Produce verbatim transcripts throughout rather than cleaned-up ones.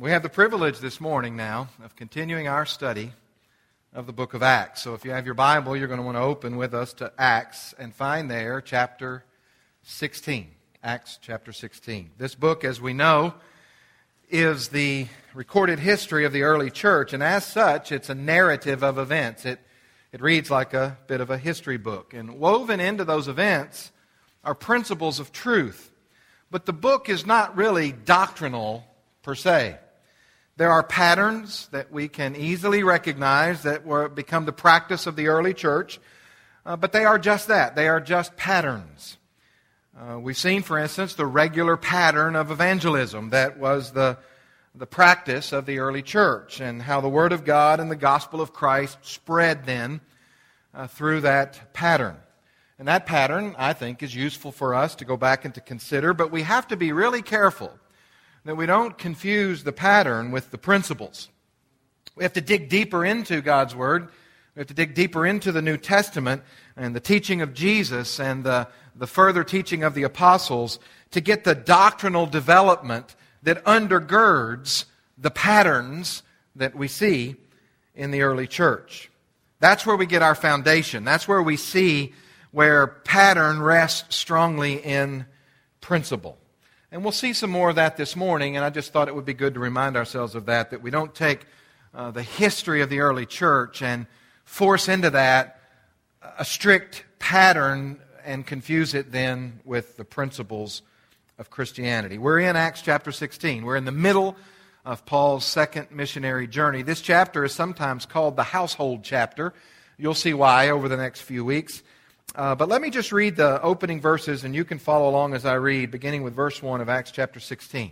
We have the privilege this morning now of continuing our study of the book of Acts. So if you have your Bible, you're going to want to open with us to Acts and find there chapter sixteen. Acts chapter sixteen. This book, as we know, is the recorded history of the early church, and as such, it's a narrative of events. It, it reads like a bit of a history book. And woven into those events are principles of truth. But the book is not really doctrinal per se. There are patterns that we can easily recognize that were become the practice of the early church, uh, but they are just that. They are just patterns. Uh, we've seen, for instance, the regular pattern of evangelism that was the, the practice of the early church, and how the Word of God and the gospel of Christ spread then uh, through that pattern. And that pattern, I think, is useful for us to go back and to consider, but we have to be really careful that we don't confuse the pattern with the principles. We have to dig deeper into God's Word. We have to dig deeper into the New Testament and the teaching of Jesus and the, the further teaching of the apostles to get the doctrinal development that undergirds the patterns that we see in the early church. That's where we get our foundation. That's where we see where pattern rests strongly in principle. And we'll see some more of that this morning, and I just thought it would be good to remind ourselves of that, that we don't take uh, the history of the early church and force into that a strict pattern and confuse it then with the principles of Christianity. We're in Acts chapter sixteen. We're in the middle of Paul's second missionary journey. This chapter is sometimes called the household chapter. You'll see why over the next few weeks. Uh, but let me just read the opening verses, and you can follow along as I read, beginning with verse one of Acts chapter sixteen.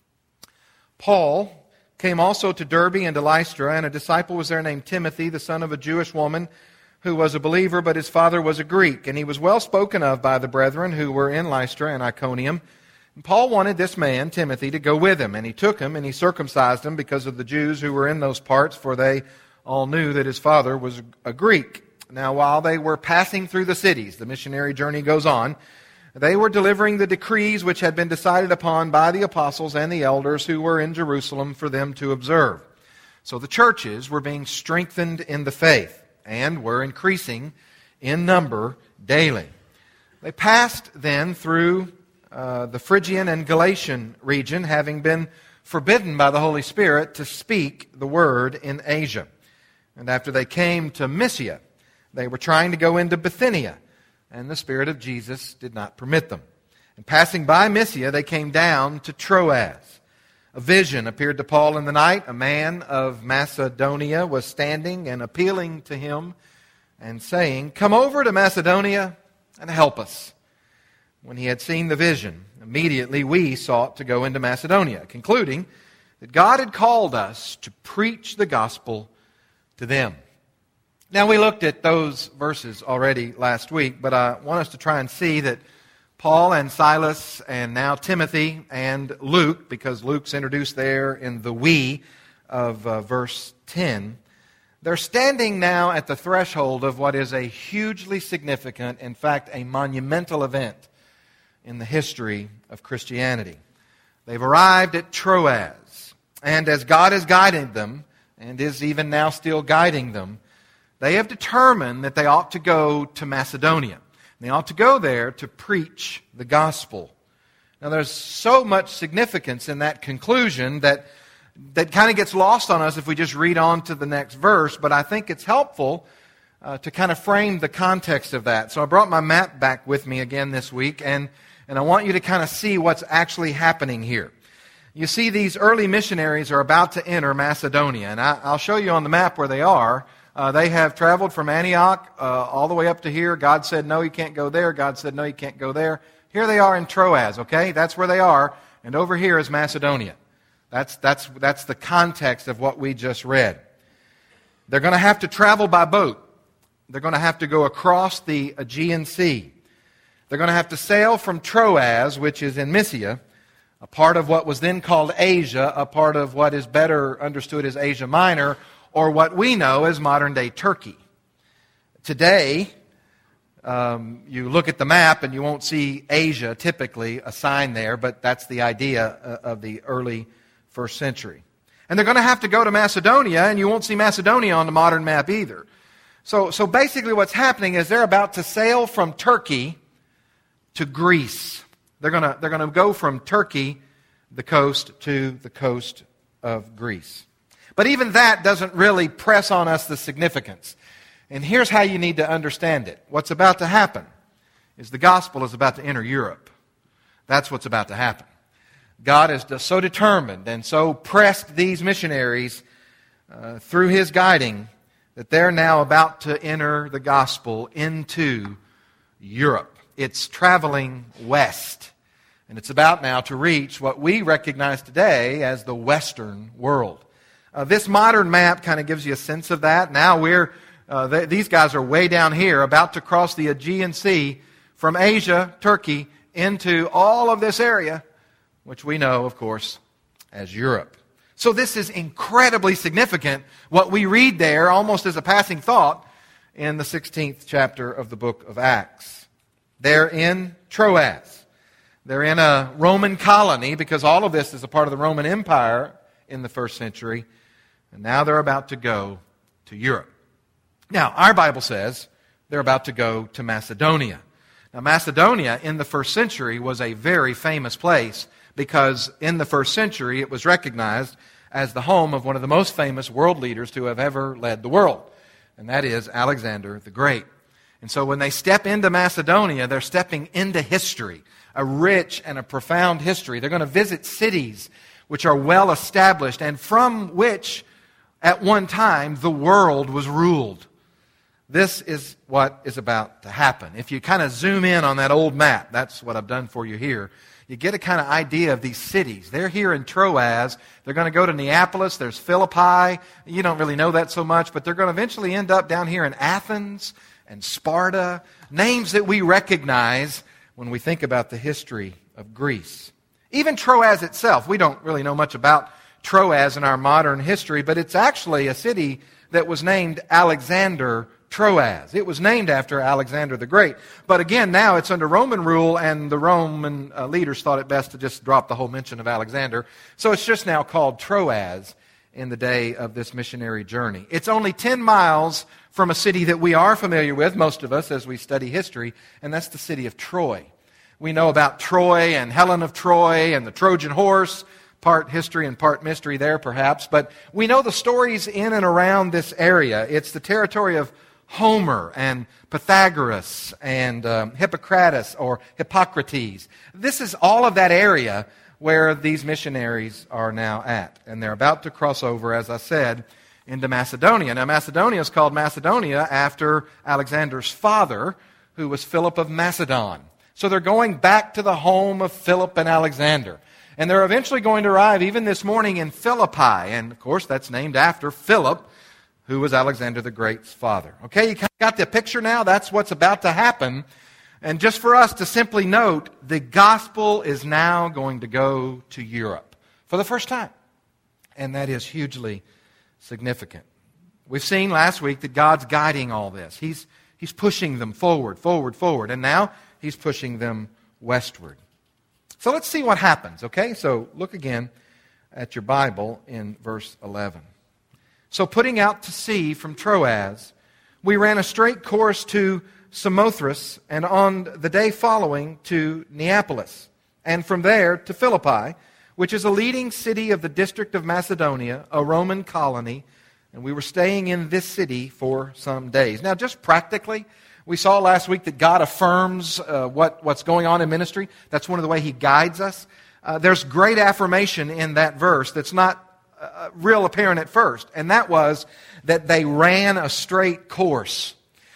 Paul came also to Derbe and to Lystra, and a disciple was there named Timothy, the son of a Jewish woman, who was a believer, but his father was a Greek. And he was well spoken of by the brethren who were in Lystra and Iconium. And Paul wanted this man, Timothy, to go with him, and he took him, and he circumcised him because of the Jews who were in those parts, for they all knew that his father was a Greek. Now, while they were passing through the cities, the missionary journey goes on, they were delivering the decrees which had been decided upon by the apostles and the elders who were in Jerusalem for them to observe. So the churches were being strengthened in the faith and were increasing in number daily. They passed then through uh, the Phrygian and Galatian region, having been forbidden by the Holy Spirit to speak the word in Asia. And after they came to Mysia, they were trying to go into Bithynia, and the Spirit of Jesus did not permit them. And passing by Mysia, they came down to Troas. A vision appeared to Paul in the night. A man of Macedonia was standing and appealing to him and saying, "Come over to Macedonia and help us." When he had seen the vision, immediately we sought to go into Macedonia, concluding that God had called us to preach the gospel to them. Now, we looked at those verses already last week, but I want us to try and see that Paul and Silas and now Timothy and Luke, because Luke's introduced there in the we of uh, verse ten, they're standing now at the threshold of what is a hugely significant, in fact, a monumental event in the history of Christianity. They've arrived at Troas, and as God has guided them, and is even now still guiding them, they have determined that they ought to go to Macedonia. They ought to go there to preach the gospel. Now, there's so much significance in that conclusion that that kind of gets lost on us if we just read on to the next verse, but I think it's helpful uh, to kind of frame the context of that. So I brought my map back with me again this week, and, and I want you to kind of see what's actually happening here. You see, these early missionaries are about to enter Macedonia, and I, I'll show you on the map where they are. Uh, they have traveled from Antioch uh, all the way up to here. God said, no, you can't go there. God said, no, you can't go there. Here they are in Troas, okay? That's where they are. And over here is Macedonia. That's, that's, that's the context of what we just read. They're going to have to travel by boat. They're going to have to go across the Aegean Sea. They're going to have to sail from Troas, which is in Mysia, a part of what was then called Asia, a part of what is better understood as Asia Minor, or what we know as modern-day Turkey. Today, um, you look at the map and you won't see Asia, typically, a sign there, but that's the idea of the early first century. And they're going to have to go to Macedonia, and you won't see Macedonia on the modern map either. So, so basically what's happening is they're about to sail from Turkey to Greece. They're going to, they're going to go from Turkey, the coast, to the coast of Greece. But even that doesn't really press on us the significance. And here's how you need to understand it. What's about to happen is the gospel is about to enter Europe. That's what's about to happen. God is so determined and so pressed these missionaries uh, through His guiding that they're now about to enter the gospel into Europe. It's traveling west. And it's about now to reach what we recognize today as the Western world. Uh, this modern map kind of gives you a sense of that. Now we're, uh, th- these guys are way down here, about to cross the Aegean Sea from Asia, Turkey, into all of this area, which we know, of course, as Europe. So this is incredibly significant, what we read there, almost as a passing thought, in the sixteenth chapter of the book of Acts. They're in Troas. They're in a Roman colony, because all of this is a part of the Roman Empire in the first century. And now they're about to go to Europe. Now, our Bible says they're about to go to Macedonia. Now, Macedonia in the first century was a very famous place, because in the first century it was recognized as the home of one of the most famous world leaders to have ever led the world. And that is Alexander the Great. And so when they step into Macedonia, they're stepping into history, a rich and a profound history. They're going to visit cities which are well established and from which at one time the world was ruled. This is what is about to happen. If you kind of zoom in on that old map, that's what I've done for you here, you get a kind of idea of these cities. They're here in Troas. They're going to go to Neapolis. There's Philippi. You don't really know that so much, but they're going to eventually end up down here in Athens and Sparta, names that we recognize when we think about the history of Greece. Even Troas itself, we don't really know much about Troas in our modern history, but it's actually a city that was named Alexander Troas. It was named after Alexander the Great. But again, now it's under Roman rule, and the Roman uh, leaders thought it best to just drop the whole mention of Alexander. So it's just now called Troas in the day of this missionary journey. It's only ten miles from a city that we are familiar with, most of us, as we study history, and that's the city of Troy. We know about Troy and Helen of Troy and the Trojan horse, part history and part mystery there perhaps, but we know the stories in and around this area. It's the territory of Homer and Pythagoras and um, Hippocrates or Hippocrates. This is all of that area where these missionaries are now at. And they're about to cross over, as I said, into Macedonia. Now, Macedonia is called Macedonia after Alexander's father, who was Philip of Macedon. So they're going back to the home of Philip and Alexander. And they're eventually going to arrive even this morning in Philippi. And, of course, that's named after Philip, who was Alexander the Great's father. Okay, you got the picture now? That's what's about to happen. And just for us to simply note, the gospel is now going to go to Europe for the first time. And that is hugely significant. We've seen last week that God's guiding all this. He's, he's pushing them forward, forward, forward. And now He's pushing them westward. So let's see what happens, okay? So look again at your Bible in verse eleven. So putting out to sea from Troas, we ran a straight course to Samothrace, and on the day following to Neapolis, and from there to Philippi, which is a leading city of the district of Macedonia, a Roman colony, and we were staying in this city for some days. Now, just practically, we saw last week that God affirms uh, what, what's going on in ministry. That's one of the way He guides us. Uh, there's great affirmation in that verse that's not uh, real apparent at first, and that was that they ran a straight course.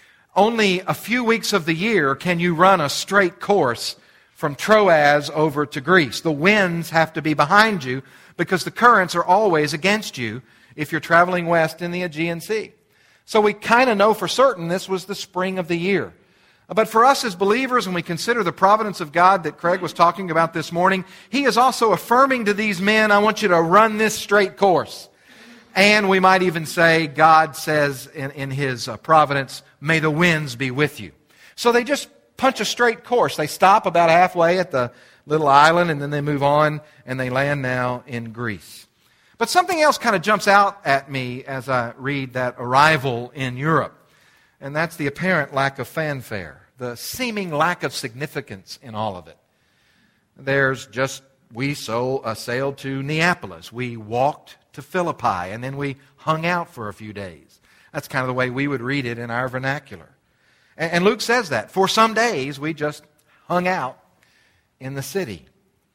Only a few weeks of the year can you run a straight course from Troas over to Greece. The winds have to be behind you because the currents are always against you if you're traveling west in the Aegean Sea. So we kind of know for certain this was the spring of the year. But for us as believers, when we consider the providence of God that Craig was talking about this morning, He is also affirming to these men, I want you to run this straight course. And we might even say, God says in, in His uh, providence, may the winds be with you. So they just punch a straight course. They stop about halfway at the little island, and then they move on, and they land now in Greece. But But something else kind of jumps out at me as I read that arrival in Europe, and that's the apparent lack of fanfare, the seeming lack of significance in all of it. There's just, we so, uh, sailed to Neapolis, we walked to Philippi, and then we hung out for a few days. That's kind of the way we would read it in our vernacular. And, and Luke says that. For some days, we just hung out in the city.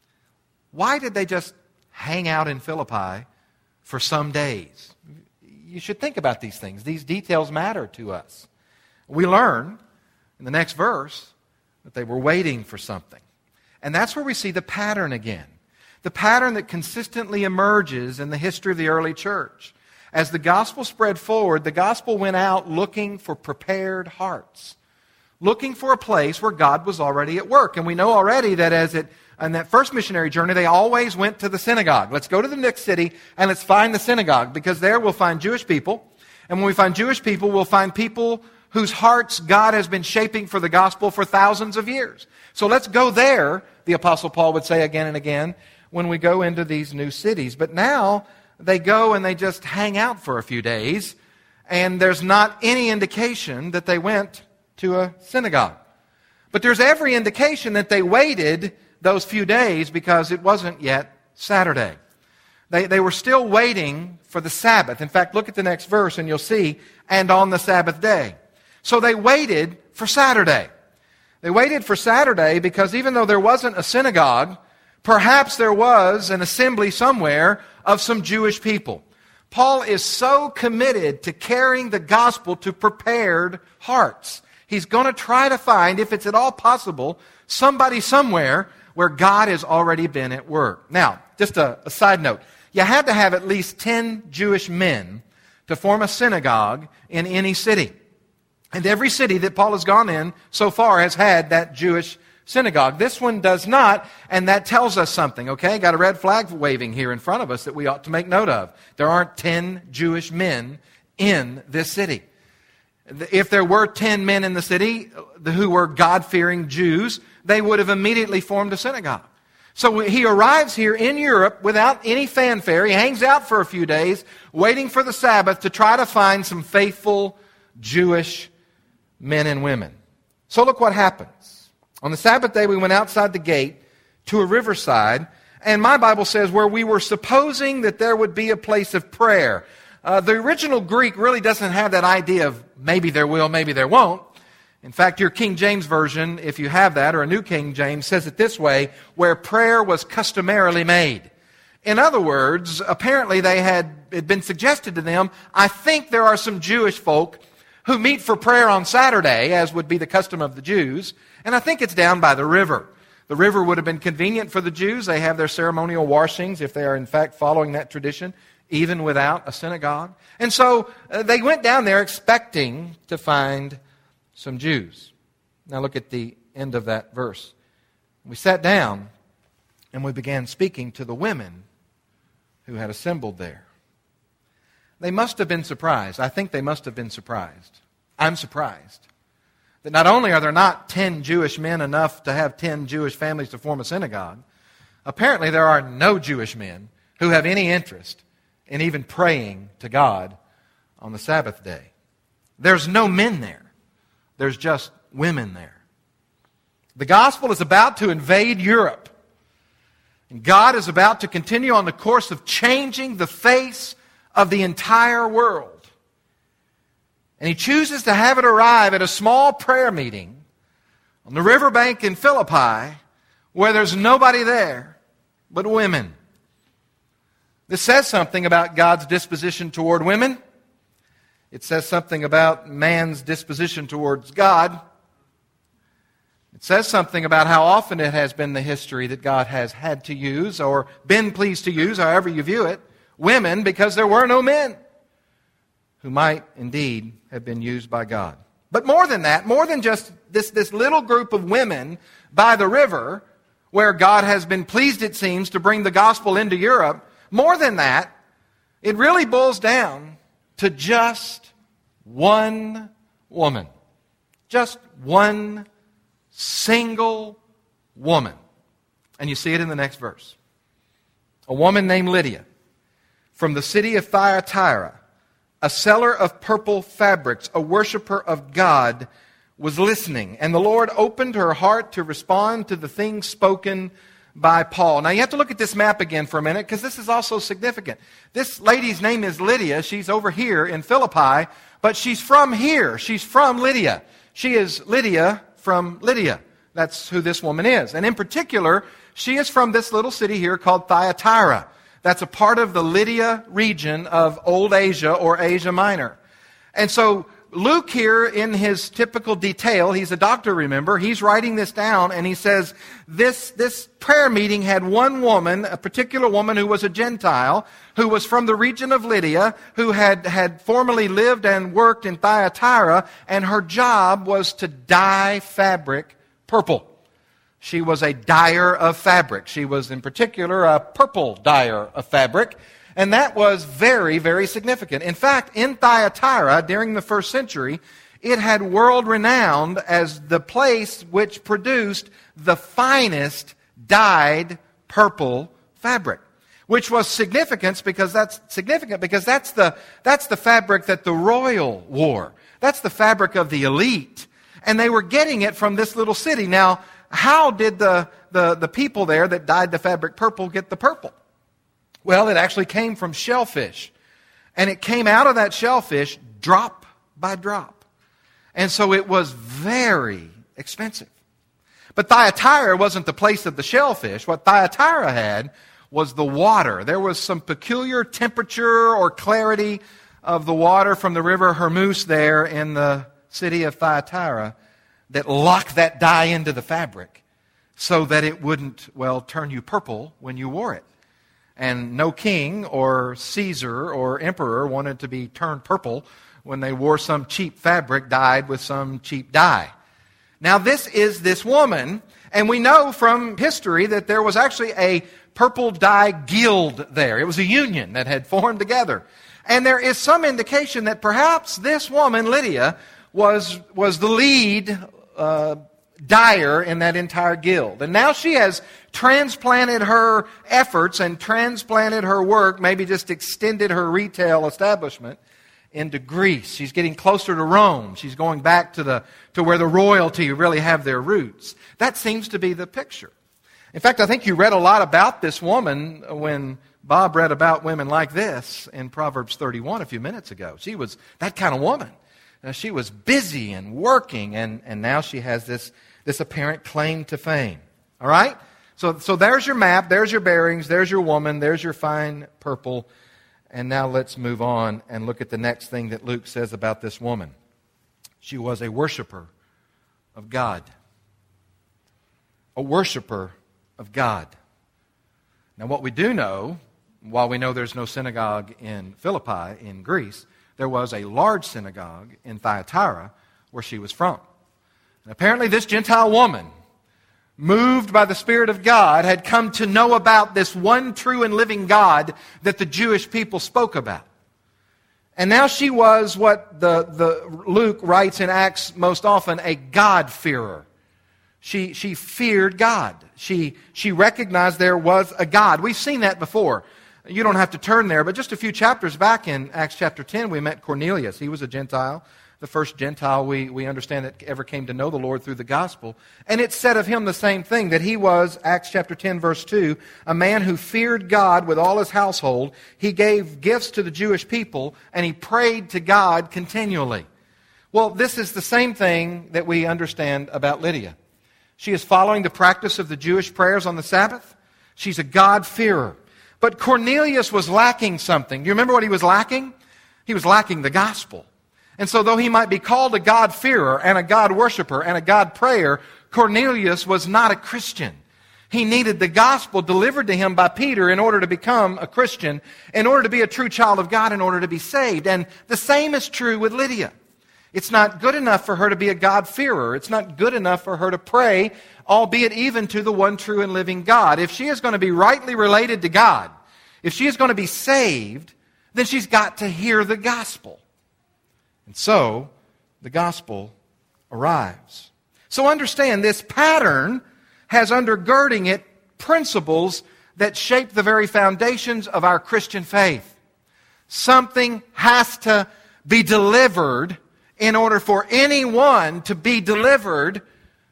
Why did they just hang out in Philippi for some days? You should think about these things. These details matter to us. We learn in the next verse that they were waiting for something. And that's where we see the pattern again. The pattern that consistently emerges in the history of the early church. As the gospel spread forward, the gospel went out looking for prepared hearts. Looking for a place where God was already at work. And we know already that as it, on that first missionary journey, they always went to the synagogue. Let's go to the next city and let's find the synagogue, because there we'll find Jewish people. And when we find Jewish people, we'll find people whose hearts God has been shaping for the gospel for thousands of years. So let's go there, the Apostle Paul would say again and again, when we go into these new cities. But now they go and they just hang out for a few days, and there's not any indication that they went to a synagogue. But there's every indication that they waited those few days because it wasn't yet Saturday. They, they were still waiting for the Sabbath. In fact, look at the next verse and you'll see, and on the Sabbath day. So they waited for Saturday. They waited for Saturday because even though there wasn't a synagogue, perhaps there was an assembly somewhere of some Jewish people. Paul is so committed to carrying the gospel to prepared hearts. He's going to try to find, if it's at all possible, somebody somewhere where God has already been at work. Now, just a, a side note. You had to have at least ten Jewish men to form a synagogue in any city. And every city that Paul has gone in so far has had that Jewish synagogue. This one does not, and that tells us something, okay? Got a red flag waving here in front of us that we ought to make note of. There aren't ten Jewish men in this city. If there were ten men in the city who were God-fearing Jews, they would have immediately formed a synagogue. So he arrives here in Europe without any fanfare. He hangs out for a few days, waiting for the Sabbath to try to find some faithful Jewish men and women. So look what happens. On the Sabbath day, we went outside the gate to a riverside, and my Bible says where we were supposing that there would be a place of prayer. Uh, the original Greek really doesn't have that idea of maybe there will, maybe there won't. In fact, your King James Version, if you have that, or a New King James, says it this way, where prayer was customarily made. In other words, apparently they had, it had been suggested to them, I think there are some Jewish folk who meet for prayer on Saturday, as would be the custom of the Jews, and I think it's down by the river. The river would have been convenient for the Jews. They have their ceremonial washings, if they are in fact following that tradition, even without a synagogue. And so uh, they went down there expecting to find some Jews. Now look at the end of that verse. We sat down and we began speaking to the women who had assembled there. They must have been surprised. I think they must have been surprised. I'm surprised that not only are there not ten Jewish men enough to have ten Jewish families to form a synagogue, apparently there are no Jewish men who have any interest in even praying to God on the Sabbath day. There's no men there. There's just women there. The gospel is about to invade Europe. And God is about to continue on the course of changing the face of the entire world. And He chooses to have it arrive at a small prayer meeting on the riverbank in Philippi where there's nobody there but women. This says something about God's disposition toward women. It says something about man's disposition towards God. It says something about how often it has been the history that God has had to use, or been pleased to use, however you view it, women, because there were no men who might indeed have been used by God. But more than that, more than just this, this little group of women by the river, where God has been pleased, it seems, to bring the gospel into Europe, more than that, it really boils down to just one woman. Just one single woman. And you see it in the next verse. A woman named Lydia, from the city of Thyatira, a seller of purple fabrics, a worshiper of God, was listening. And the Lord opened her heart to respond to the things spoken by Paul. Now you have to look at this map again for a minute, because this is also significant. This lady's name is Lydia. She's over here in Philippi, but she's from here. She's from Lydia. She is Lydia from Lydia. That's who this woman is. And in particular, she is from this little city here called Thyatira. That's a part of the Lydia region of Old Asia or Asia Minor. And so Luke here, in his typical detail, he's a doctor, remember, he's writing this down, and he says, this, this prayer meeting had one woman, a particular woman who was a Gentile, who was from the region of Lydia, who had, had formerly lived and worked in Thyatira, and her job was to dye fabric purple. She was a dyer of fabric. She was, in particular, a purple dyer of fabric. And that was very, very significant. In fact, in Thyatira, during the first century, it had world renowned as the place which produced the finest dyed purple fabric, which was significant because that's significant because that's the that's the fabric that the royal wore. That's the fabric of the elite, and they were getting it from this little city. Now, how did the the, the people there that dyed the fabric purple get the purple? Well, it actually came from shellfish. And it came out of that shellfish drop by drop. And so it was very expensive. But Thyatira wasn't the place of the shellfish. What Thyatira had was the water. There was some peculiar temperature or clarity of the water from the river Hermus there in the city of Thyatira that locked that dye into the fabric so that it wouldn't, well, turn you purple when you wore it. And no king or Caesar or emperor wanted to be turned purple when they wore some cheap fabric dyed with some cheap dye. Now this is this woman, and we know from history that there was actually a purple dye guild there. It was a union that had formed together. And there is some indication that perhaps this woman, Lydia, was, was the lead uh, dyer in that entire guild. And now she has transplanted her efforts and transplanted her work, maybe just extended her retail establishment into Greece. She's getting closer to Rome. She's going back to the to where the royalty really have their roots. That seems to be the picture. In fact, I think you read a lot about this woman when Bob read about women like this in Proverbs thirty-one a few minutes ago. She was that kind of woman. Now, she was busy and working, and, and now she has this, this apparent claim to fame. All right? So, so there's your map, there's your bearings, there's your woman, there's your fine purple. And now let's move on and look at the next thing that Luke says about this woman. She was a worshiper of God. A worshiper of God. Now what we do know, while we know there's no synagogue in Philippi, in Greece, there was a large synagogue in Thyatira where she was from. And apparently this Gentile woman, moved by the Spirit of God, had come to know about this one true and living God that the Jewish people spoke about. And now she was what the, the Luke writes in Acts most often, a God-fearer. She, she feared God. She, she recognized there was a God. We've seen that before. You don't have to turn there, but just a few chapters back in Acts chapter ten, we met Cornelius. He was a Gentile. The first Gentile we, we understand that ever came to know the Lord through the gospel. And it said of him the same thing, that he was, Acts chapter ten, verse two, a man who feared God with all his household. He gave gifts to the Jewish people, and he prayed to God continually. Well, this is the same thing that we understand about Lydia. She is following the practice of the Jewish prayers on the Sabbath. She's a God-fearer. But Cornelius was lacking something. Do you remember what he was lacking? He was lacking the gospel. And so though he might be called a God-fearer and a God-worshipper and a God-prayer, Cornelius was not a Christian. He needed the gospel delivered to him by Peter in order to become a Christian, in order to be a true child of God, in order to be saved. And the same is true with Lydia. It's not good enough for her to be a God-fearer. It's not good enough for her to pray, albeit even to the one true and living God. If she is going to be rightly related to God, if she is going to be saved, then she's got to hear the gospel. And so, the gospel arrives. So understand, this pattern has undergirding it principles that shape the very foundations of our Christian faith. Something has to be delivered in order for anyone to be delivered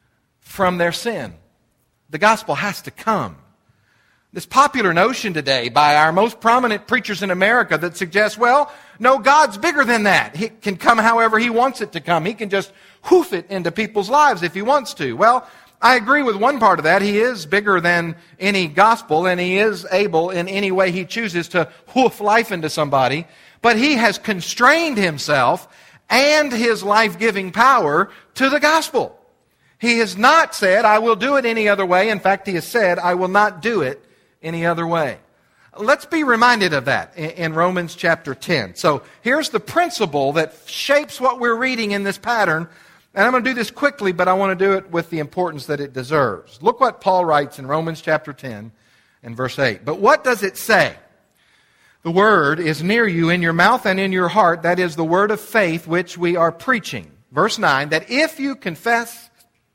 from their sin. The gospel has to come. This popular notion today by our most prominent preachers in America that suggests, well, no, God's bigger than that. He can come however He wants it to come. He can just hoof it into people's lives if He wants to. Well, I agree with one part of that. He is bigger than any gospel, and He is able in any way He chooses to hoof life into somebody. But He has constrained Himself and His life-giving power to the gospel. He has not said, I will do it any other way. In fact, He has said, I will not do it any other way. Let's be reminded of that in Romans chapter ten. So here's the principle that shapes what we're reading in this pattern. And I'm going to do this quickly, but I want to do it with the importance that it deserves. Look what Paul writes in Romans chapter ten and verse eight. But what does it say? The word is near you in your mouth and in your heart. That is the word of faith which we are preaching. Verse nine, that if you confess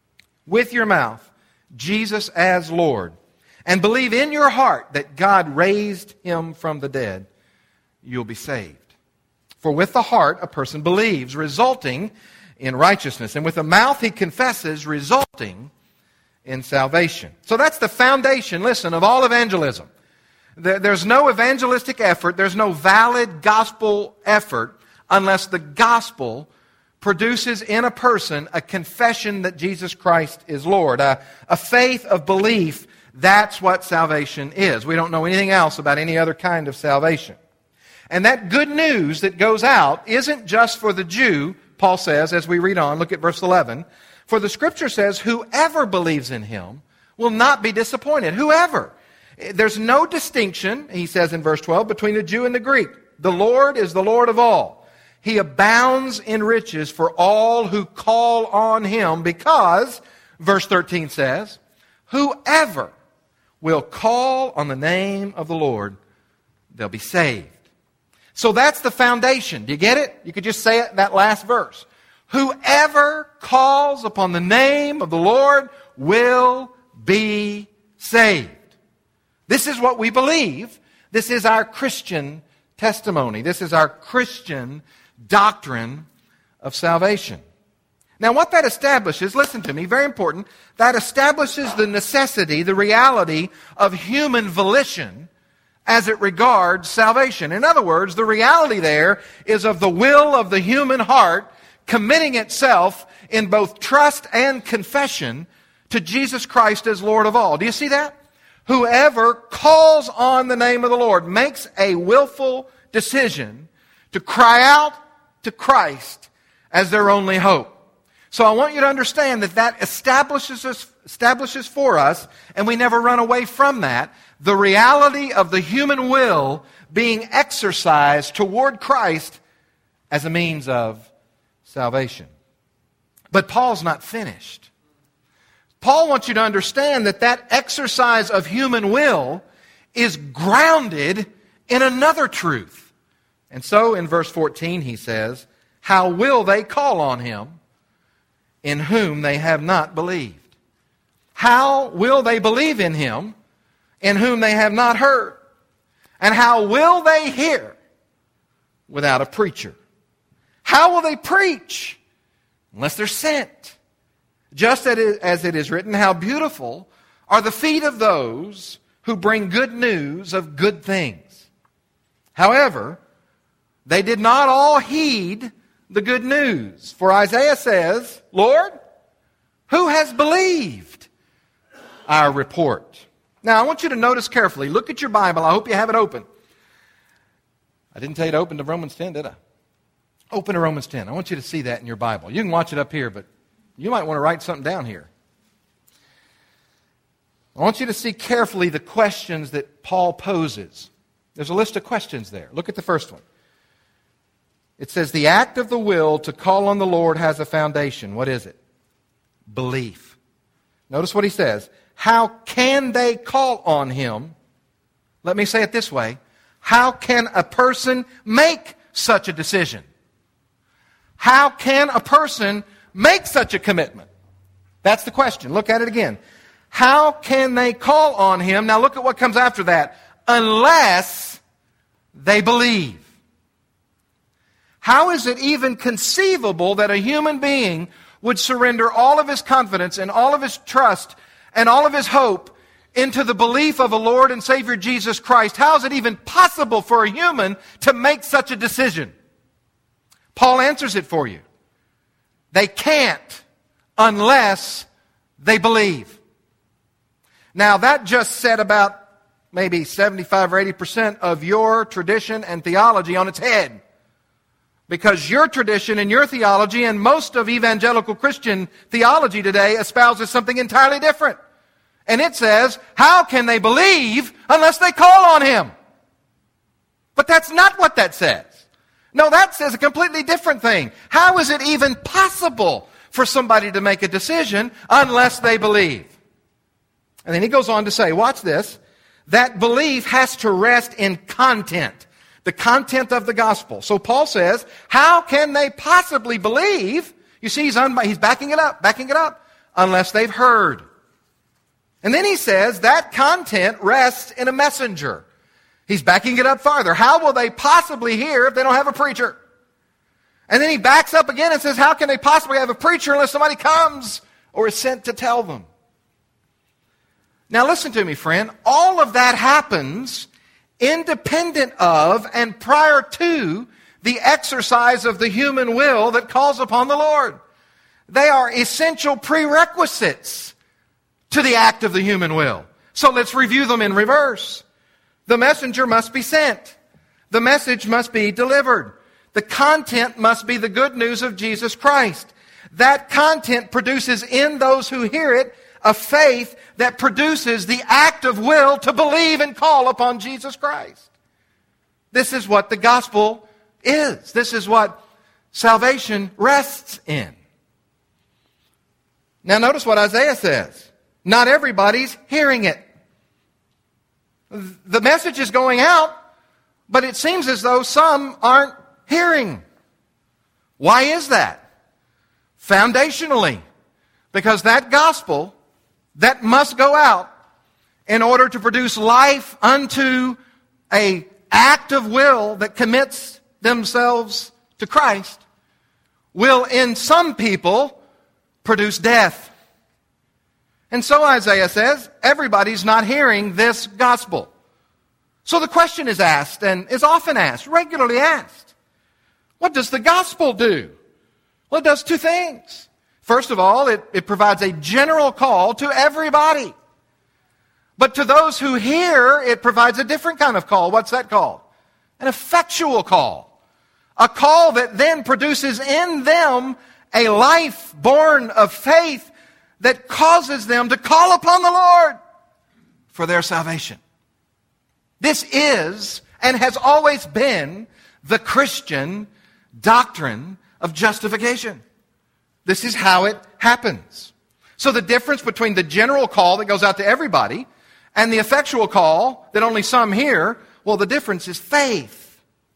with your mouth Jesus as Lord, and believe in your heart that God raised Him from the dead, you'll be saved. For with the heart a person believes, resulting in righteousness, and with the mouth he confesses, resulting in salvation. So that's the foundation, listen, of all evangelism. There's no evangelistic effort, there's no valid gospel effort unless the gospel produces in a person a confession that Jesus Christ is Lord, a, a faith of belief. That's what salvation is. We don't know anything else about any other kind of salvation. And that good news that goes out isn't just for the Jew, Paul says, as we read on. Look at verse eleven. For the Scripture says, whoever believes in Him will not be disappointed. Whoever. There's no distinction, he says in verse twelve, between the Jew and the Greek. The Lord is the Lord of all. He abounds in riches for all who call on Him because, verse thirteen says, whoever will call on the name of the Lord, they'll be saved. So that's the foundation. Do you get it? You could just say it, that last verse. Whoever calls upon the name of the Lord will be saved. This is what we believe. This is our Christian testimony. This is our Christian doctrine of salvation. Now, what that establishes, listen to me, very important, that establishes the necessity, the reality of human volition as it regards salvation. In other words, the reality there is of the will of the human heart committing itself in both trust and confession to Jesus Christ as Lord of all. Do you see that? Whoever calls on the name of the Lord makes a willful decision to cry out to Christ as their only hope. So I want you to understand that that establishes us, establishes for us, and we never run away from that, the reality of the human will being exercised toward Christ as a means of salvation. But Paul's not finished. Paul wants you to understand that that exercise of human will is grounded in another truth. And so in verse fourteen he says, how will they call on Him in whom they have not believed? How will they believe in Him in whom they have not heard? And how will they hear without a preacher? How will they preach unless they're sent? Just as it is written, how beautiful are the feet of those who bring good news of good things. However, they did not all heed the good news. For Isaiah says, Lord, who has believed our report? Now, I want you to notice carefully. Look at your Bible. I hope you have it open. I didn't tell you to open to Romans ten, did I? Open to Romans ten. I want you to see that in your Bible. You can watch it up here, but you might want to write something down here. I want you to see carefully the questions that Paul poses. There's a list of questions there. Look at the first one. It says, the act of the will to call on the Lord has a foundation. What is it? Belief. Notice what he says. How can they call on Him? Let me say it this way. How can a person make such a decision? How can a person make such a commitment? That's the question. Look at it again. How can they call on Him? Now look at what comes after that. Unless they believe. How is it even conceivable that a human being would surrender all of his confidence and all of his trust and all of his hope into the belief of a Lord and Savior Jesus Christ? How is it even possible for a human to make such a decision? Paul answers it for you. They can't unless they believe. Now that just set about maybe seventy-five or eighty percent of your tradition and theology on its head. Because your tradition and your theology and most of evangelical Christian theology today espouses something entirely different. And it says, how can they believe unless they call on Him? But that's not what that says. No, that says a completely different thing. How is it even possible for somebody to make a decision unless they believe? And then he goes on to say, watch this, that belief has to rest in content. The content of the gospel. So Paul says, how can they possibly believe? You see, he's, un- he's backing it up, backing it up, unless they've heard. And then he says that content rests in a messenger. He's backing it up farther. How will they possibly hear if they don't have a preacher? And then he backs up again and says, how can they possibly have a preacher unless somebody comes or is sent to tell them? Now listen to me, friend. All of that happens independent of and prior to the exercise of the human will that calls upon the Lord. They are essential prerequisites to the act of the human will. So let's review them in reverse. The messenger must be sent. The message must be delivered. The content must be the good news of Jesus Christ. That content produces in those who hear it a faith that produces the act of will to believe and call upon Jesus Christ. This is what the gospel is. This is what salvation rests in. Now notice what Isaiah says. Not everybody's hearing it. The message is going out, but it seems as though some aren't hearing. Why is that? Foundationally, because that gospel that must go out in order to produce life unto an act of will that commits themselves to Christ will in some people produce death. And so Isaiah says, everybody's not hearing this gospel. So the question is asked, and is often asked, regularly asked, what does the gospel do? Well, it does two things. First of all, it, it provides a general call to everybody. But to those who hear, it provides a different kind of call. What's that called? An effectual call. A call that then produces in them a life born of faith that causes them to call upon the Lord for their salvation. This is and has always been the Christian doctrine of justification. This is how it happens. So the difference between the general call that goes out to everybody and the effectual call that only some hear, well, the difference is faith.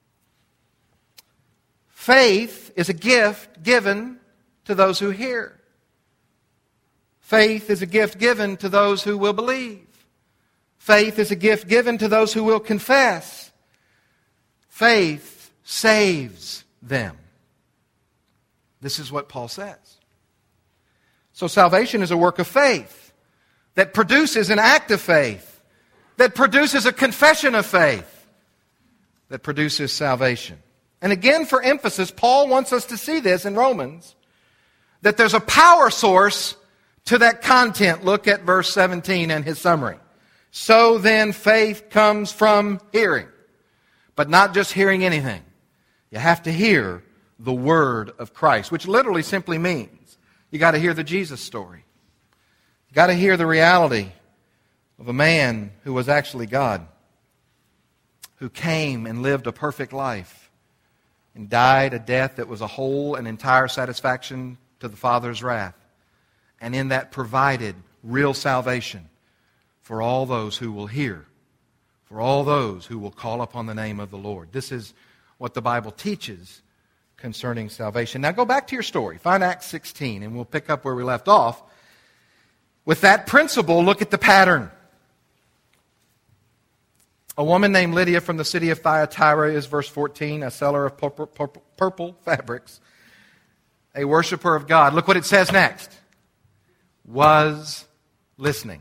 Faith is a gift given to those who hear. Faith is a gift given to those who will believe. Faith is a gift given to those who will confess. Faith saves them. This is what Paul says. So salvation is a work of faith that produces an act of faith, that produces a confession of faith, that produces salvation. And again, for emphasis, Paul wants us to see this in Romans, that there's a power source to that content. Look at verse seventeen and his summary. So then faith comes from hearing, but not just hearing anything. You have to hear the word of Christ, which literally simply means you got to hear the Jesus story. You got to hear the reality of a man who was actually God, who came and lived a perfect life and died a death that was a whole and entire satisfaction to the Father's wrath, and in that provided real salvation for all those who will hear, for all those who will call upon the name of the Lord. This is what the Bible teaches concerning salvation. Now go back to your story. Find Acts sixteen, and we'll pick up where we left off. With that principle, look at the pattern. A woman named Lydia from the city of Thyatira is, verse fourteen, a seller of purple, purple, purple fabrics, a worshiper of God. Look what it says next. Was listening.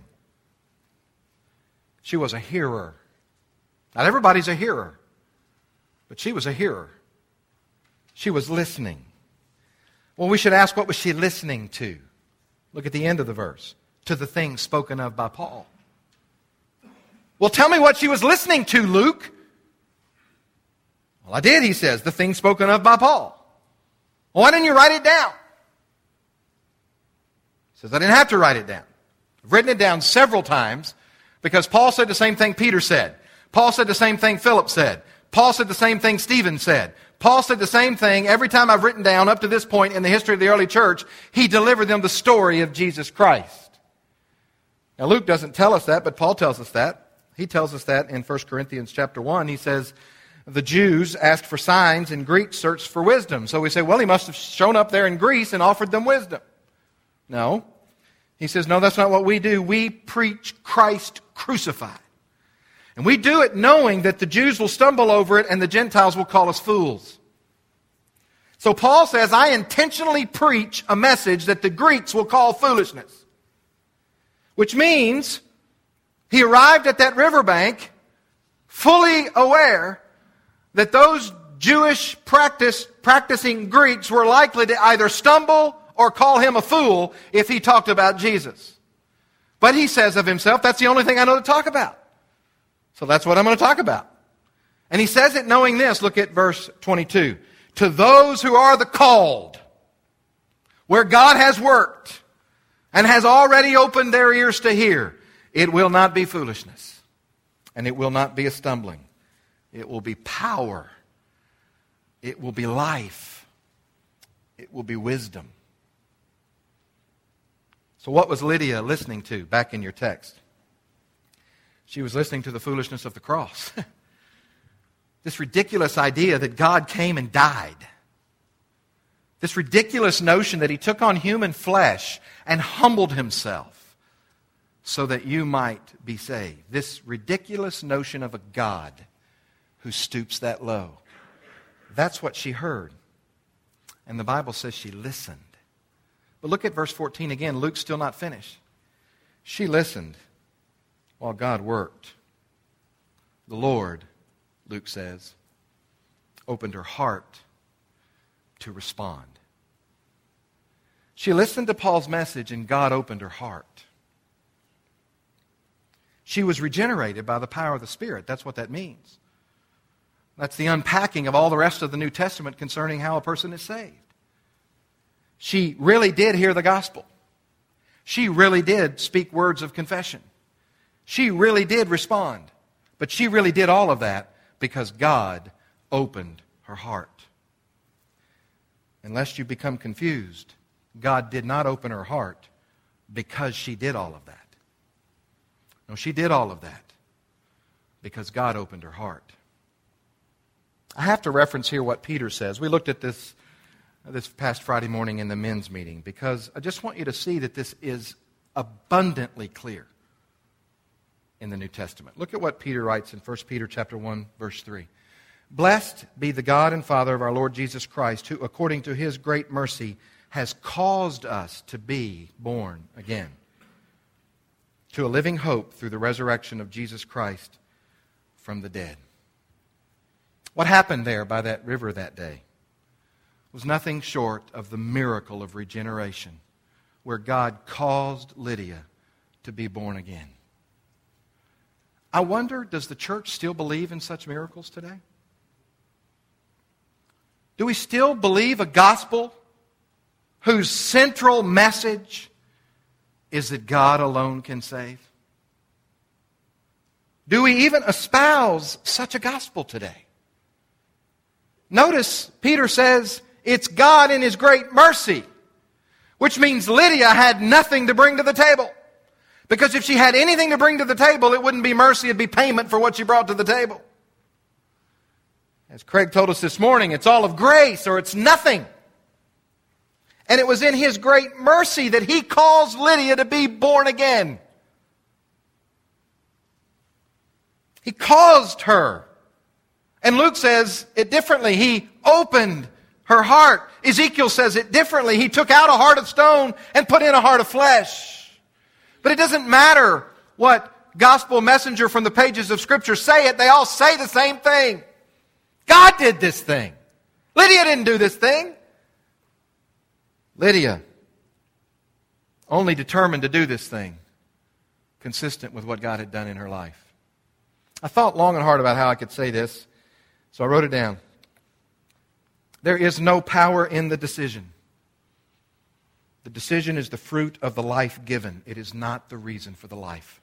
She was a hearer. Not everybody's a hearer, but she was a hearer. She was listening. Well, we should ask, what was she listening to? Look at the end of the verse. To the things spoken of by Paul. Well, tell me what she was listening to, Luke. Well, I did, he says, the things spoken of by Paul. Well, why didn't you write it down? He says, I didn't have to write it down. I've written it down several times because Paul said the same thing Peter said. Paul said the same thing Philip said. Paul said the same thing Stephen said. Paul said the same thing every time I've written down up to this point in the history of the early church. He delivered them the story of Jesus Christ. Now, Luke doesn't tell us that, but Paul tells us that. He tells us that in First Corinthians chapter one. He says, the Jews asked for signs and Greeks searched for wisdom. So we say, well, he must have shown up there in Greece and offered them wisdom. No. He says, no, that's not what we do. We preach Christ crucified. And we do it knowing that the Jews will stumble over it and the Gentiles will call us fools. So Paul says, I intentionally preach a message that the Greeks will call foolishness. Which means he arrived at that riverbank fully aware that those Jewish practice, practicing Greeks were likely to either stumble or call him a fool if he talked about Jesus. But he says of himself, that's the only thing I know to talk about. So that's what I'm going to talk about. And he says it knowing this. Look at verse twenty-two. To those who are the called, where God has worked and has already opened their ears to hear, it will not be foolishness, and it will not be a stumbling. It will be power. It will be life. It will be wisdom. So what was Lydia listening to back in your text? She was listening to the foolishness of the cross. This ridiculous idea that God came and died. This ridiculous notion that he took on human flesh and humbled himself so that you might be saved. This ridiculous notion of a God who stoops that low. That's what she heard. And the Bible says she listened. But look at verse fourteen again. Luke's still not finished. She listened while God worked. The Lord, Luke says, opened her heart to respond. She listened to Paul's message and God opened her heart. She was regenerated by the power of the Spirit. That's what that means. That's the unpacking of all the rest of the New Testament concerning how a person is saved. She really did hear the gospel. She really did speak words of confession. She really did respond. But she really did all of that because God opened her heart. Unless you become confused, God did not open her heart because she did all of that. No, she did all of that because God opened her heart. I have to reference here what Peter says. We looked at this this past Friday morning in the men's meeting because I just want you to see that this is abundantly clear in the New Testament. Look at what Peter writes in First Peter chapter one, verse three. Blessed be the God and Father of our Lord Jesus Christ, who according to his great mercy has caused us to be born again to a living hope through the resurrection of Jesus Christ from the dead. What happened there by that river that day was nothing short of the miracle of regeneration, where God caused Lydia to be born again. I wonder, does the church still believe in such miracles today? Do we still believe a gospel whose central message is that God alone can save? Do we even espouse such a gospel today? Notice Peter says it's God in his great mercy, which means Lydia had nothing to bring to the table. Because if she had anything to bring to the table, it wouldn't be mercy, it'd be payment for what she brought to the table. As Craig told us this morning, it's all of grace or it's nothing. And it was in his great mercy that he caused Lydia to be born again. He caused her. And Luke says it differently. He opened her heart. Ezekiel says it differently. He took out a heart of stone and put in a heart of flesh. But it doesn't matter what gospel messenger from the pages of Scripture say it. They all say the same thing. God did this thing. Lydia didn't do this thing. Lydia only determined to do this thing consistent with what God had done in her life. I thought long and hard about how I could say this, so I wrote it down. There is no power in the decision. The decision is the fruit of the life given. It is not the reason for the life.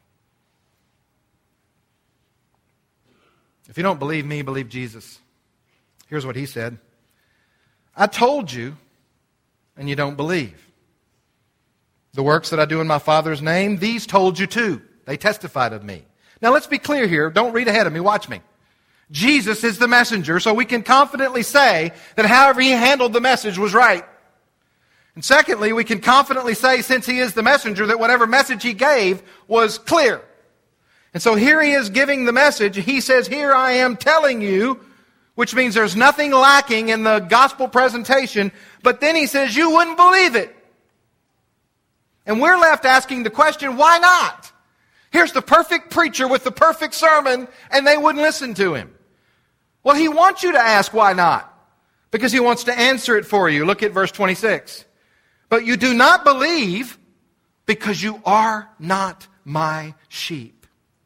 If you don't believe me, believe Jesus. Here's what he said. I told you, and you don't believe. The works that I do in my Father's name, these told you too. They testified of me. Now let's be clear here. Don't read ahead of me. Watch me. Jesus is the messenger, so we can confidently say that however he handled the message was right. And secondly, we can confidently say, since he is the messenger, that whatever message he gave was clear. And so here he is giving the message. He says, here I am telling you, which means there's nothing lacking in the gospel presentation. But then he says, you wouldn't believe it. And we're left asking the question, why not? Here's the perfect preacher with the perfect sermon, and they wouldn't listen to him. Well, he wants you to ask why not, because he wants to answer it for you. Look at verse twenty-six. But you do not believe because you are not my sheep.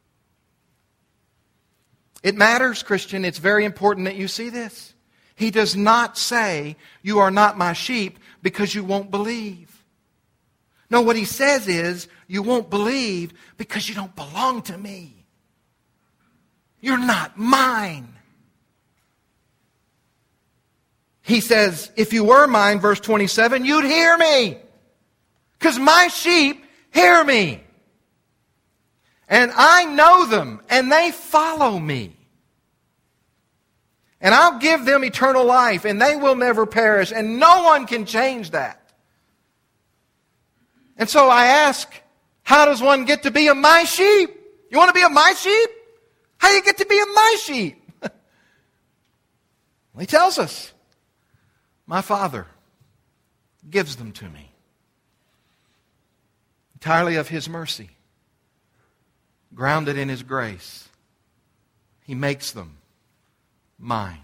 It matters, Christian. It's very important that you see this. He does not say you are not my sheep because you won't believe. No, what he says is, you won't believe because you don't belong to me. You're not mine. He says, if you were mine, verse twenty-seven, you'd hear me. Because my sheep hear me. And I know them, and they follow me. And I'll give them eternal life, and they will never perish, and no one can change that. And so I ask, how does one get to be a my sheep? You want to be a my sheep? How do you get to be a my sheep? Well, he tells us, my Father gives them to me. Entirely of his mercy. Grounded in his grace. He makes them mine.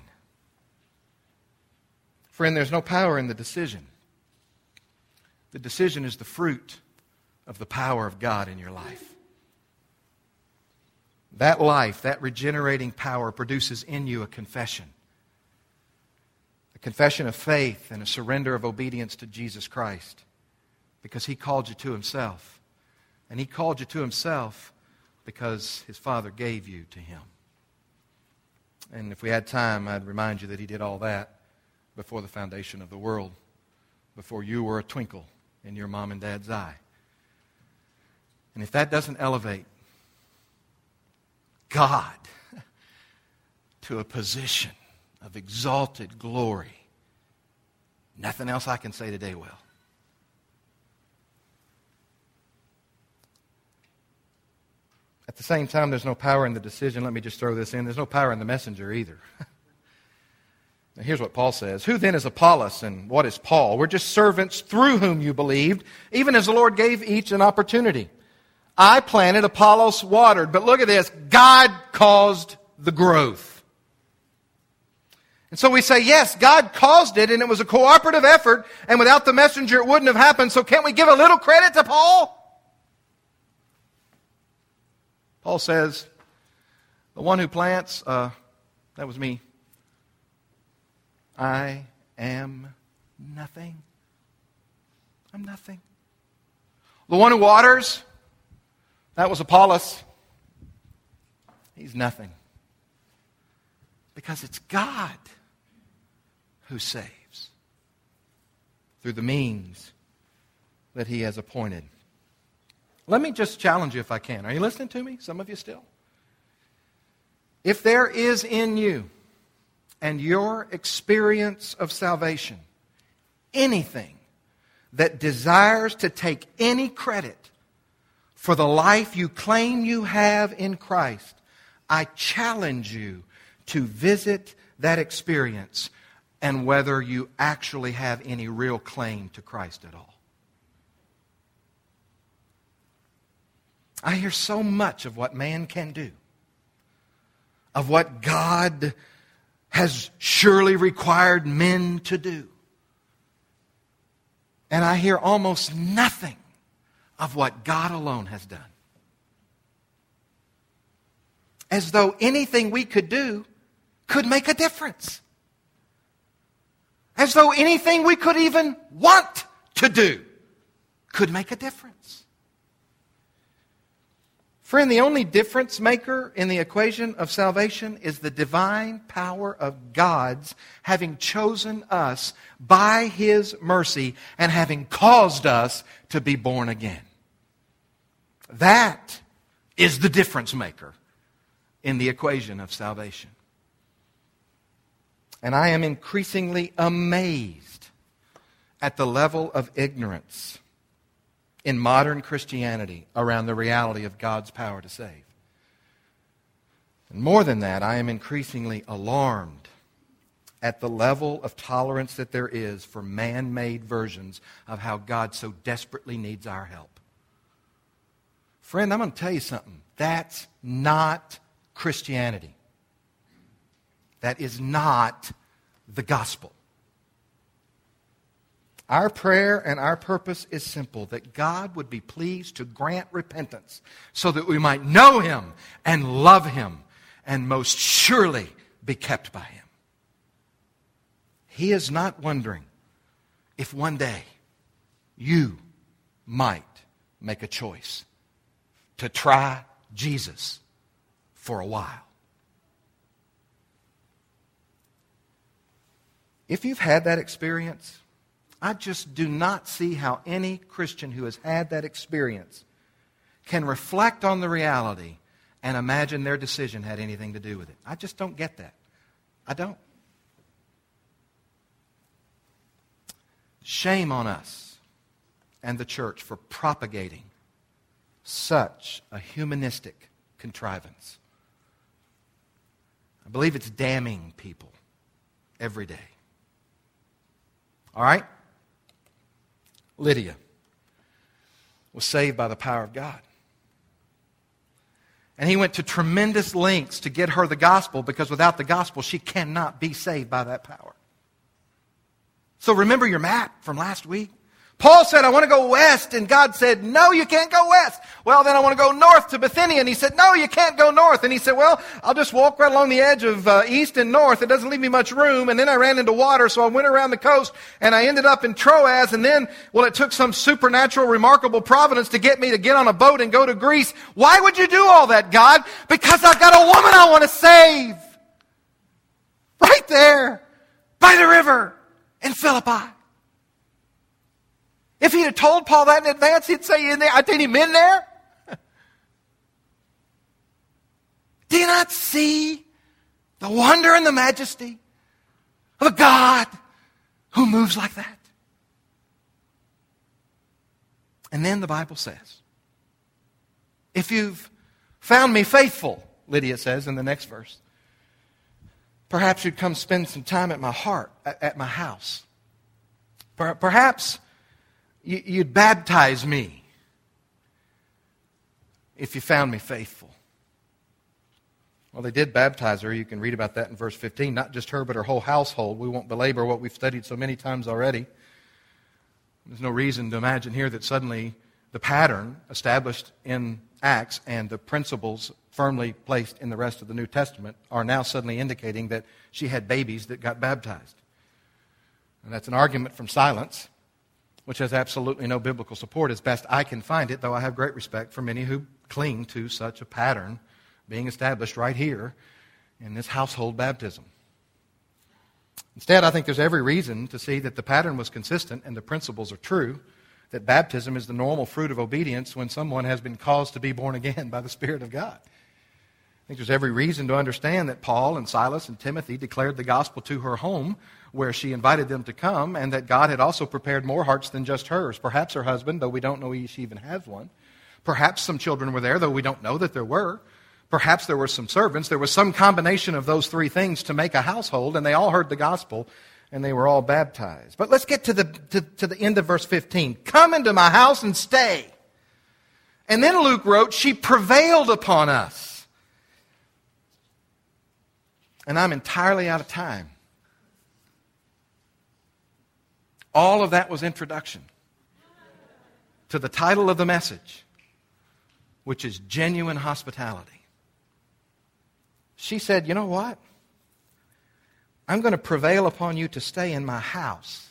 Friend, there's no power in the decision. The decision is the fruit of the power of God in your life. That life, that regenerating power produces in you a confession. A confession of faith and a surrender of obedience to Jesus Christ. Because he called you to himself. And he called you to himself because his Father gave you to him. And if we had time, I'd remind you that he did all that before the foundation of the world. Before you were a twinkle in your mom and dad's eye. And if that doesn't elevate God to a position of exalted glory, nothing else I can say today will. At the same time, there's no power in the decision. Let me just throw this in. There's no power in the messenger either. Now here's what Paul says. Who then is Apollos and what is Paul? We're just servants through whom you believed, even as the Lord gave each an opportunity. I planted, Apollos watered. But look at this. God caused the growth. And so we say, yes, God caused it, and it was a cooperative effort, and without the messenger it wouldn't have happened. So can't we give a little credit to Paul? Paul says, the one who plants, uh, that was me. I am nothing. I'm nothing. The one who waters, that was Apollos. He's nothing. Because it's God who saves through the means that he has appointed. Let me just challenge you if I can. Are you listening to me? Some of you still. If there is in you and your experience of salvation anything that desires to take any credit for the life you claim you have in Christ, I challenge you to visit that experience and whether you actually have any real claim to Christ at all. I hear so much of what man can do, of what God has surely required men to do. And I hear almost nothing of what God alone has done. As though anything we could do could make a difference. As though anything we could even want to do could make a difference. Friend, the only difference maker in the equation of salvation is the divine power of God's having chosen us by His mercy and having caused us to be born again. That is the difference maker in the equation of salvation. And I am increasingly amazed at the level of ignorance in modern Christianity around the reality of God's power to save. And more than that, I am increasingly alarmed at the level of tolerance that there is for man-made versions of how God so desperately needs our help. Friend, I'm going to tell you something. That's not Christianity. That is not the gospel. Our prayer and our purpose is simple, that God would be pleased to grant repentance so that we might know Him and love Him and most surely be kept by Him. He is not wondering if one day you might make a choice to try Jesus for a while. If you've had that experience, I just do not see how any Christian who has had that experience can reflect on the reality and imagine their decision had anything to do with it. I just don't get that. I don't. Shame on us and the church for propagating such a humanistic contrivance. I believe it's damning people every day. All right? Lydia was saved by the power of God. And he went to tremendous lengths to get her the gospel, because without the gospel, she cannot be saved by that power. So remember your map from last week? Paul said, I want to go west, and God said, no, you can't go west. Well, then I want to go north to Bithynia, and he said, no, you can't go north. And he said, well, I'll just walk right along the edge of uh, east and north. It doesn't leave me much room. And then I ran into water, so I went around the coast, and I ended up in Troas. And then, well, it took some supernatural, remarkable providence to get me to get on a boat and go to Greece. Why would you do all that, God? Because I've got a woman I want to save. Right there, by the river in Philippi. If he'd have told Paul that in advance, he'd say, in there, I take him in there. Do you not see the wonder and the majesty of a God who moves like that? And then the Bible says, if you've found me faithful, Lydia says in the next verse, perhaps you'd come spend some time at my heart, at my house. Perhaps you'd baptize me if you found me faithful. Well, they did baptize her. You can read about that in verse fifteen. Not just her, but her whole household. We won't belabor what we've studied so many times already. There's no reason to imagine here that suddenly the pattern established in Acts and the principles firmly placed in the rest of the New Testament are now suddenly indicating that she had babies that got baptized. And that's an argument from silence, which has absolutely no biblical support as best I can find it, though I have great respect for many who cling to such a pattern being established right here in this household baptism. Instead, I think there's every reason to see that the pattern was consistent and the principles are true, that baptism is the normal fruit of obedience when someone has been caused to be born again by the Spirit of God. I think there's every reason to understand that Paul and Silas and Timothy declared the gospel to her home where she invited them to come, and that God had also prepared more hearts than just hers. Perhaps her husband, though we don't know she even has one. Perhaps some children were there, though we don't know that there were. Perhaps there were some servants. There was some combination of those three things to make a household, and they all heard the gospel, and they were all baptized. But let's get to the, to, to the end of verse fifteen. Come into my house and stay. And then Luke wrote, she prevailed upon us. And I'm entirely out of time. All of that was introduction to the title of the message, which is Genuine Hospitality. She said, you know what? I'm going to prevail upon you to stay in my house.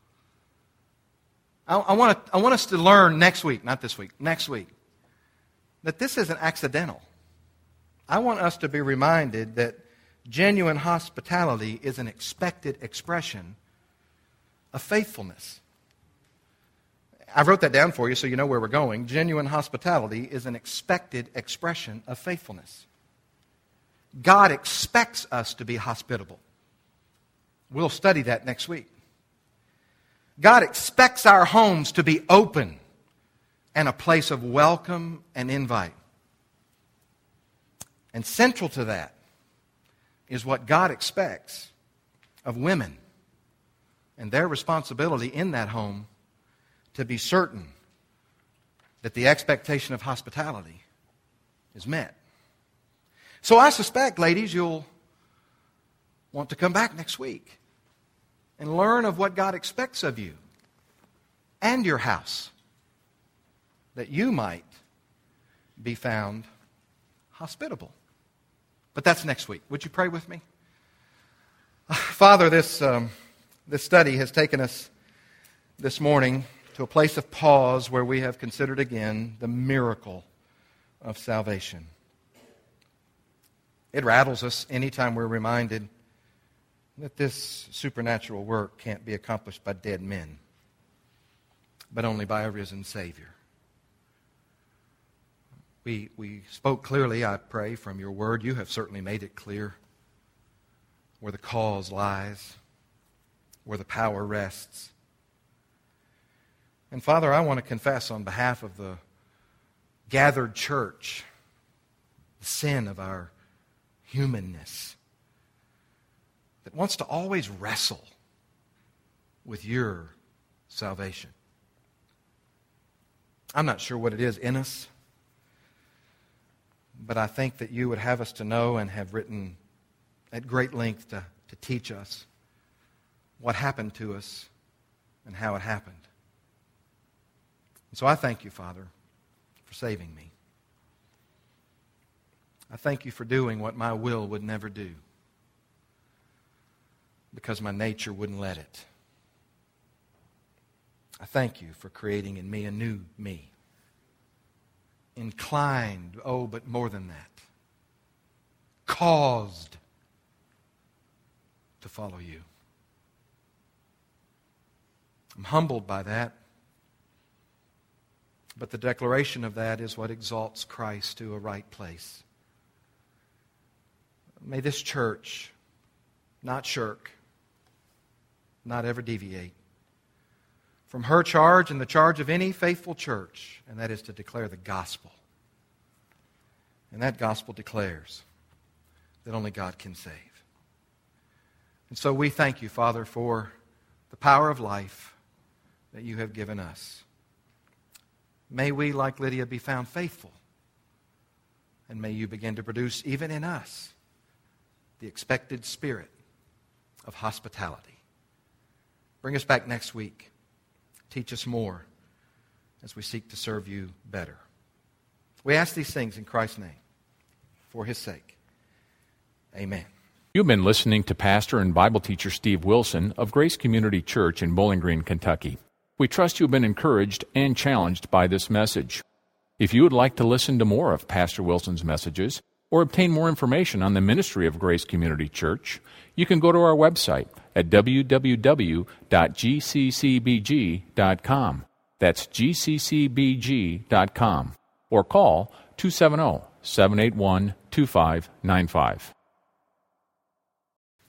I, I, want to, I want us to learn next week, not this week, next week, that this isn't accidental. I want us to be reminded that genuine hospitality is an expected expression of faithfulness. I wrote that down for you so you know where we're going. Genuine hospitality is an expected expression of faithfulness. God expects us to be hospitable. We'll study that next week. God expects our homes to be open and a place of welcome and invite. And central to that is what God expects of women and their responsibility in that home to be certain that the expectation of hospitality is met. So I suspect, ladies, you'll want to come back next week and learn of what God expects of you and your house, that you might be found hospitable. But that's next week. Would you pray with me? Father, this, um, this study has taken us this morning to a place of pause where we have considered again the miracle of salvation. It rattles us anytime we're reminded that this supernatural work can't be accomplished by dead men, but only by a risen Savior. We, we spoke clearly, I pray, from your word. You have certainly made it clear where the cause lies, where the power rests. And Father, I want to confess on behalf of the gathered church the sin of our humanness that wants to always wrestle with your salvation. I'm not sure what it is in us, but I think that you would have us to know and have written at great length to, to teach us what happened to us and how it happened. And so I thank you, Father, for saving me. I thank you for doing what my will would never do, because my nature wouldn't let it. I thank you for creating in me a new me, inclined, oh, but more than that, caused to follow you. I'm humbled by that, but the declaration of that is what exalts Christ to a right place. May this church not shirk, not ever deviate from her charge and the charge of any faithful church, and that is to declare the gospel. And that gospel declares that only God can save. And so we thank you, Father, for the power of life that you have given us. May we, like Lydia, be found faithful, and may you begin to produce even in us the expected spirit of hospitality. Bring us back next week. Teach us more as we seek to serve you better. We ask these things in Christ's name, for his sake. Amen. You've been listening to Pastor and Bible teacher Steve Wilson of Grace Community Church in Bowling Green, Kentucky. We trust you've been encouraged and challenged by this message. If you would like to listen to more of Pastor Wilson's messages or obtain more information on the ministry of Grace Community Church, you can go to our website at w w w dot g c c b g dot com. That's g c c b g dot com. Or call two seven zero, seven eight one, two five nine five.